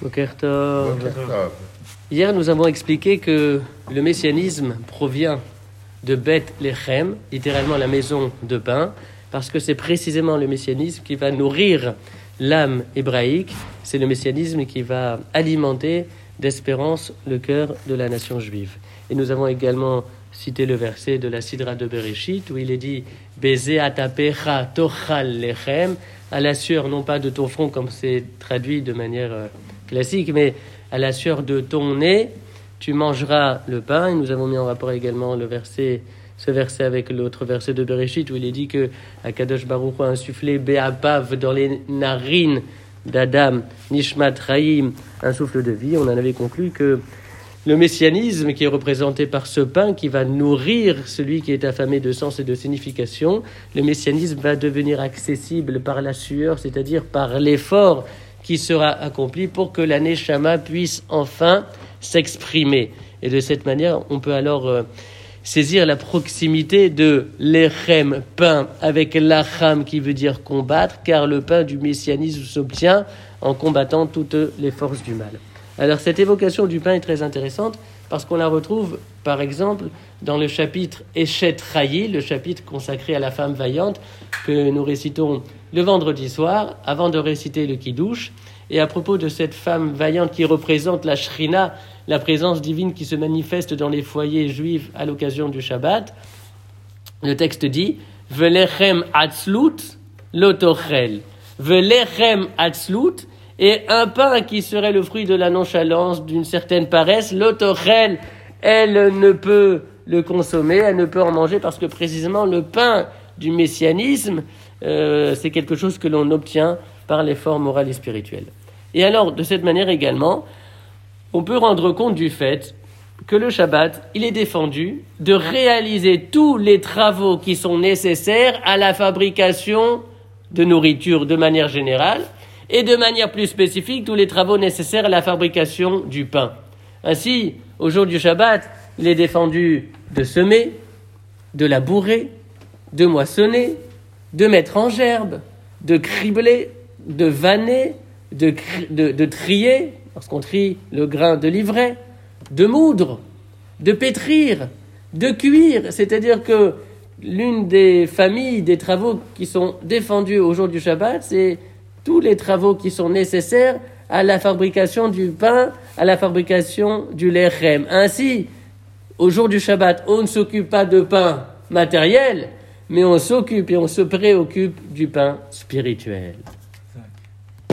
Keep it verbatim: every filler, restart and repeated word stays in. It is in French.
Boker Tov. Hier, nous avons expliqué que le messianisme provient de Beth Lechem, littéralement la maison de pain, parce que c'est précisément le messianisme qui va nourrir l'âme hébraïque. C'est le messianisme qui va alimenter d'espérance le cœur de la nation juive. Et nous avons également cité le verset de la Sidra de Bereshit où il est dit « Beze atapecha tochal lechem » à la sueur, non pas de ton front comme c'est traduit de manière euh, classique, mais à la sueur de ton nez, tu mangeras le pain. Et nous avons mis en rapport également le verset, ce verset avec l'autre verset de Bereshit où il est dit que Akadosh Baruch Hu a insufflé Be'apav dans les narines d'Adam, Nishmat Chaim, un souffle de vie. On en avait conclu que le messianisme qui est représenté par ce pain qui va nourrir celui qui est affamé de sens et de signification, le messianisme va devenir accessible par la sueur, c'est-à-dire par l'effort qui sera accompli pour que la Neshama puisse enfin s'exprimer. Et de cette manière, on peut alors euh, saisir la proximité de l'Echem, pain, avec l'Acham qui veut dire combattre, car le pain du messianisme s'obtient en combattant toutes les forces du mal. Alors cette évocation du pain est très intéressante parce qu'on la retrouve par exemple dans le chapitre Eshet Chayi, le chapitre consacré à la femme vaillante que nous récitons le vendredi soir avant de réciter le Kiddush. Et à propos de cette femme vaillante qui représente la Shrina, la présence divine qui se manifeste dans les foyers juifs à l'occasion du Shabbat, le texte dit « Velechem atzlut lotochel » Velechem atzlut, et un pain qui serait le fruit de la nonchalance, d'une certaine paresse, l'autorelle, elle ne peut le consommer, elle ne peut en manger parce que précisément le pain du messianisme, euh, c'est quelque chose que l'on obtient par l'effort moral et spirituel. Et alors, de cette manière également, on peut rendre compte du fait que le Shabbat, il est défendu de réaliser tous les travaux qui sont nécessaires à la fabrication de nourriture de manière générale, et de manière plus spécifique, tous les travaux nécessaires à la fabrication du pain. Ainsi, au jour du Shabbat, il est défendu de semer, de labourer, de moissonner, de mettre en gerbe, de cribler, de vanner, de, de, de trier, lorsqu'on trie le grain de l'ivraie, de moudre, de pétrir, de cuire. C'est-à-dire que l'une des familles des travaux qui sont défendus au jour du Shabbat, c'est tous les travaux qui sont nécessaires à la fabrication du pain, à la fabrication du lechem. Ainsi, au jour du Shabbat, on ne s'occupe pas de pain matériel, mais on s'occupe et on se préoccupe du pain spirituel.